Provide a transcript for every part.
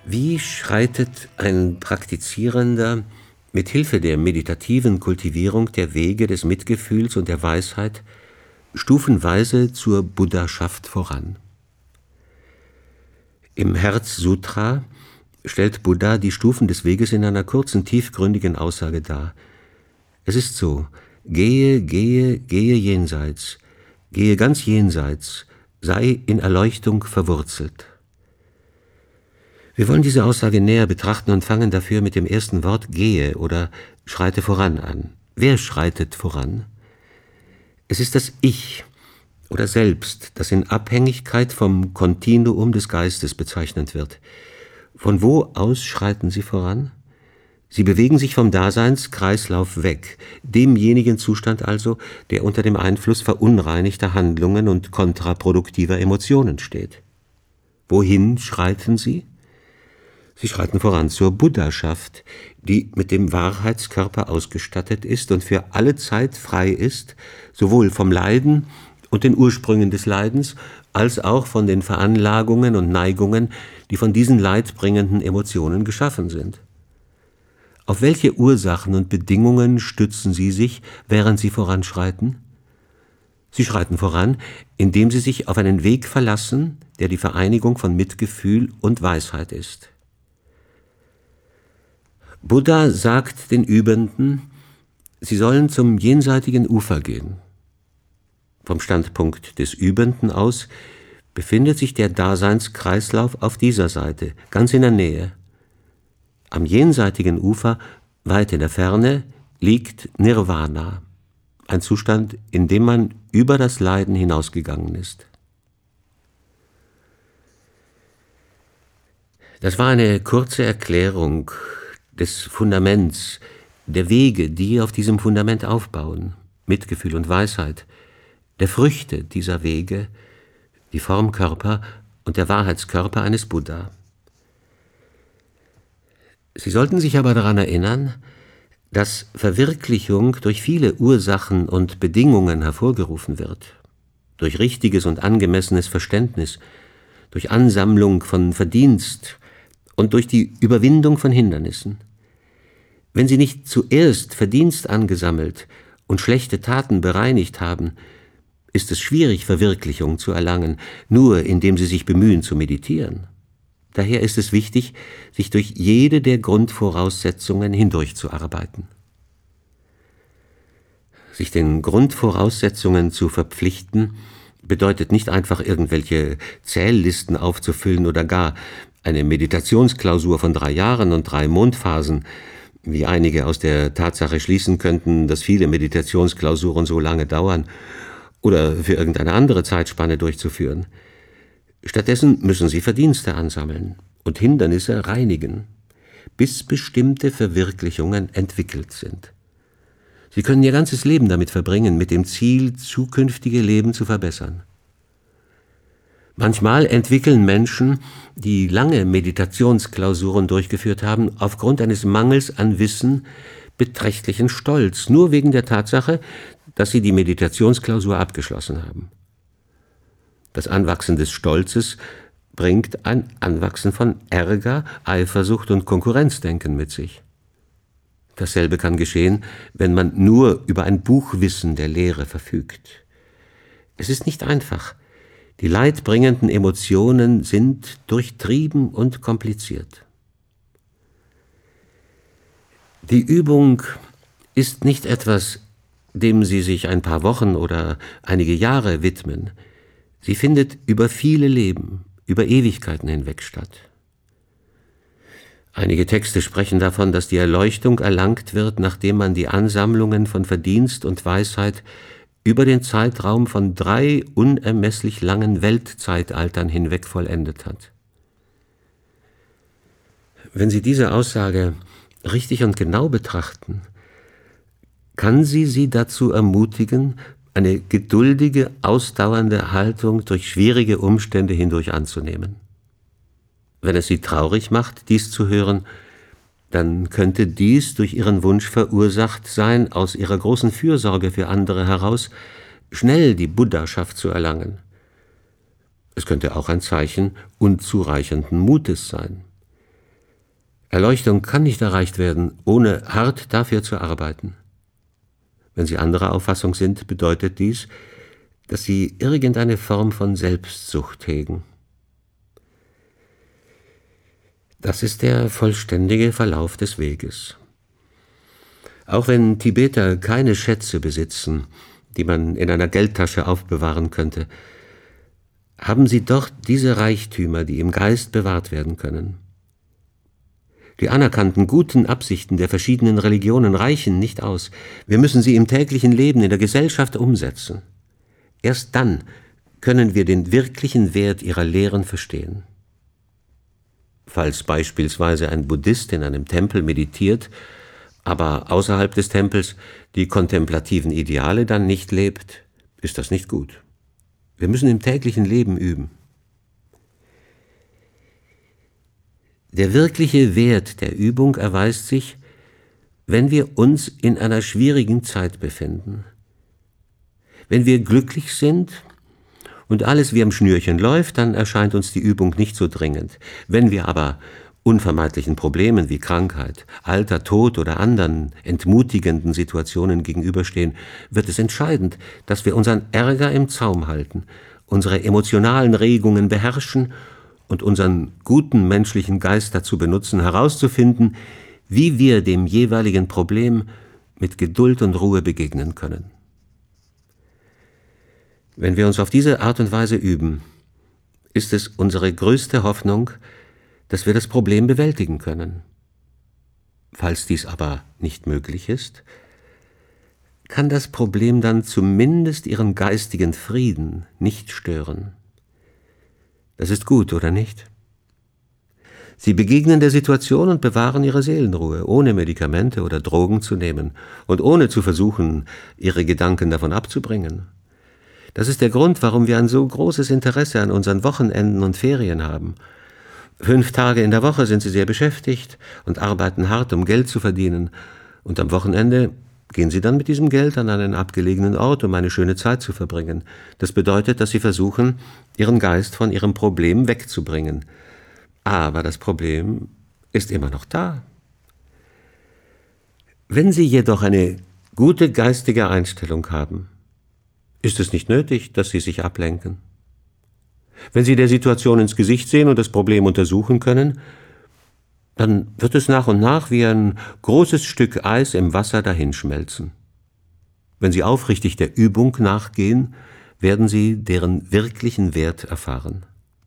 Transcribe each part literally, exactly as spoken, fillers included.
Wie schreitet ein Praktizierender mit Hilfe der meditativen Kultivierung der Wege des Mitgefühls und der Weisheit stufenweise zur Buddhaschaft voran? Im Herz-Sutra stellt Buddha die Stufen des Weges in einer kurzen, tiefgründigen Aussage dar. Es ist so: Gehe, gehe, gehe jenseits, gehe ganz jenseits, sei in Erleuchtung verwurzelt. Wir wollen diese Aussage näher betrachten und fangen dafür mit dem ersten Wort gehe oder schreite voran an. Wer schreitet voran? Es ist das Ich oder Selbst, das in Abhängigkeit vom Kontinuum des Geistes bezeichnet wird. Von wo aus schreiten sie voran? Sie bewegen sich vom Daseinskreislauf weg, demjenigen Zustand also, der unter dem Einfluss verunreinigter Handlungen und kontraproduktiver Emotionen steht. Wohin schreiten sie? Sie schreiten voran zur Buddhaschaft, die mit dem Wahrheitskörper ausgestattet ist und für alle Zeit frei ist, sowohl vom Leiden und den Ursprüngen des Leidens, als auch von den Veranlagungen und Neigungen, die von diesen leidbringenden Emotionen geschaffen sind. Auf welche Ursachen und Bedingungen stützen sie sich, während sie voranschreiten? Sie schreiten voran, indem sie sich auf einen Weg verlassen, der die Vereinigung von Mitgefühl und Weisheit ist. Buddha sagt den Übenden, sie sollen zum jenseitigen Ufer gehen. Vom Standpunkt des Übenden aus befindet sich der Daseinskreislauf auf dieser Seite, ganz in der Nähe. Am jenseitigen Ufer, weit in der Ferne, liegt Nirvana, ein Zustand, in dem man über das Leiden hinausgegangen ist. Das war eine kurze Erklärung des Fundaments, der Wege, die auf diesem Fundament aufbauen, Mitgefühl und Weisheit, der Früchte dieser Wege, die Formkörper und der Wahrheitskörper eines Buddha. Sie sollten sich aber daran erinnern, dass Verwirklichung durch viele Ursachen und Bedingungen hervorgerufen wird, durch richtiges und angemessenes Verständnis, durch Ansammlung von Verdienst und durch die Überwindung von Hindernissen. Wenn Sie nicht zuerst Verdienst angesammelt und schlechte Taten bereinigt haben, ist es schwierig, Verwirklichung zu erlangen, nur indem Sie sich bemühen zu meditieren. Daher ist es wichtig, sich durch jede der Grundvoraussetzungen hindurchzuarbeiten. Sich den Grundvoraussetzungen zu verpflichten, bedeutet nicht einfach irgendwelche Zähllisten aufzufüllen oder gar eine Meditationsklausur von drei Jahren und drei Mondphasen, wie einige aus der Tatsache schließen könnten, dass viele Meditationsklausuren so lange dauern, oder für irgendeine andere Zeitspanne durchzuführen. Stattdessen müssen sie Verdienste ansammeln und Hindernisse reinigen, bis bestimmte Verwirklichungen entwickelt sind. Sie können ihr ganzes Leben damit verbringen, mit dem Ziel, zukünftige Leben zu verbessern. Manchmal entwickeln Menschen, die lange Meditationsklausuren durchgeführt haben, aufgrund eines Mangels an Wissen beträchtlichen Stolz, nur wegen der Tatsache, dass sie die Meditationsklausur abgeschlossen haben. Das Anwachsen des Stolzes bringt ein Anwachsen von Ärger, Eifersucht und Konkurrenzdenken mit sich. Dasselbe kann geschehen, wenn man nur über ein Buchwissen der Lehre verfügt. Es ist nicht einfach. Die leidbringenden Emotionen sind durchtrieben und kompliziert. Die Übung ist nicht etwas, dem Sie sich ein paar Wochen oder einige Jahre widmen. Sie findet über viele Leben, über Ewigkeiten hinweg statt. Einige Texte sprechen davon, dass die Erleuchtung erlangt wird, nachdem man die Ansammlungen von Verdienst und Weisheit über den Zeitraum von drei unermesslich langen Weltzeitaltern hinweg vollendet hat. Wenn Sie diese Aussage richtig und genau betrachten, kann sie Sie dazu ermutigen, eine geduldige, ausdauernde Haltung durch schwierige Umstände hindurch anzunehmen. Wenn es Sie traurig macht, dies zu hören, dann könnte dies durch Ihren Wunsch verursacht sein, aus Ihrer großen Fürsorge für andere heraus schnell die Buddhaschaft zu erlangen. Es könnte auch ein Zeichen unzureichenden Mutes sein. Erleuchtung kann nicht erreicht werden, ohne hart dafür zu arbeiten. Wenn Sie anderer Auffassung sind, bedeutet dies, dass Sie irgendeine Form von Selbstsucht hegen. Das ist der vollständige Verlauf des Weges. Auch wenn Tibeter keine Schätze besitzen, die man in einer Geldtasche aufbewahren könnte, haben sie doch diese Reichtümer, die im Geist bewahrt werden können. Die anerkannten guten Absichten der verschiedenen Religionen reichen nicht aus. Wir müssen sie im täglichen Leben, in der Gesellschaft umsetzen. Erst dann können wir den wirklichen Wert ihrer Lehren verstehen. Falls beispielsweise ein Buddhist in einem Tempel meditiert, aber außerhalb des Tempels die kontemplativen Ideale dann nicht lebt, ist das nicht gut. Wir müssen im täglichen Leben üben. Der wirkliche Wert der Übung erweist sich, wenn wir uns in einer schwierigen Zeit befinden. Wenn wir glücklich sind und alles wie am Schnürchen läuft, dann erscheint uns die Übung nicht so dringend. Wenn wir aber unvermeidlichen Problemen wie Krankheit, Alter, Tod oder anderen entmutigenden Situationen gegenüberstehen, wird es entscheidend, dass wir unseren Ärger im Zaum halten, unsere emotionalen Regungen beherrschen und unseren guten menschlichen Geist dazu benutzen, herauszufinden, wie wir dem jeweiligen Problem mit Geduld und Ruhe begegnen können. Wenn wir uns auf diese Art und Weise üben, ist es unsere größte Hoffnung, dass wir das Problem bewältigen können. Falls dies aber nicht möglich ist, kann das Problem dann zumindest Ihren geistigen Frieden nicht stören. Das ist gut, oder nicht? Sie begegnen der Situation und bewahren Ihre Seelenruhe, ohne Medikamente oder Drogen zu nehmen und ohne zu versuchen, Ihre Gedanken davon abzubringen. Das ist der Grund, warum wir ein so großes Interesse an unseren Wochenenden und Ferien haben. Fünf Tage in der Woche sind Sie sehr beschäftigt und arbeiten hart, um Geld zu verdienen. Und am Wochenende gehen Sie dann mit diesem Geld an einen abgelegenen Ort, um eine schöne Zeit zu verbringen. Das bedeutet, dass Sie versuchen, Ihren Geist von Ihrem Problem wegzubringen. Aber das Problem ist immer noch da. Wenn Sie jedoch eine gute geistige Einstellung haben, ist es nicht nötig, dass Sie sich ablenken. Wenn Sie der Situation ins Gesicht sehen und das Problem untersuchen können, dann wird es nach und nach wie ein großes Stück Eis im Wasser dahinschmelzen. Wenn Sie aufrichtig der Übung nachgehen, werden Sie deren wirklichen Wert erfahren.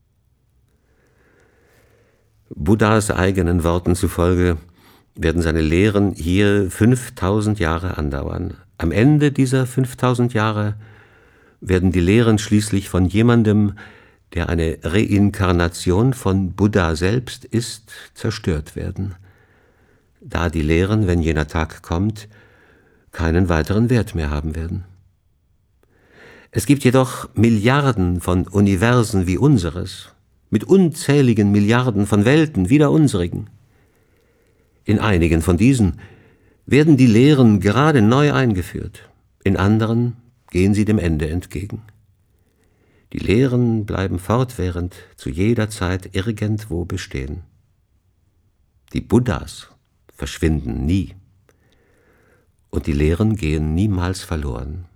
Buddhas eigenen Worten zufolge werden seine Lehren hier fünftausend Jahre andauern. Am Ende dieser fünftausend Jahre werden die Lehren schließlich von jemandem, der eine Reinkarnation von Buddha selbst ist, zerstört werden, da die Lehren, wenn jener Tag kommt, keinen weiteren Wert mehr haben werden. Es gibt jedoch Milliarden von Universen wie unseres, mit unzähligen Milliarden von Welten wie der unsrigen. In einigen von diesen werden die Lehren gerade neu eingeführt, in anderen gehen sie dem Ende entgegen. Die Lehren bleiben fortwährend zu jeder Zeit irgendwo bestehen. Die Buddhas verschwinden nie und die Lehren gehen niemals verloren.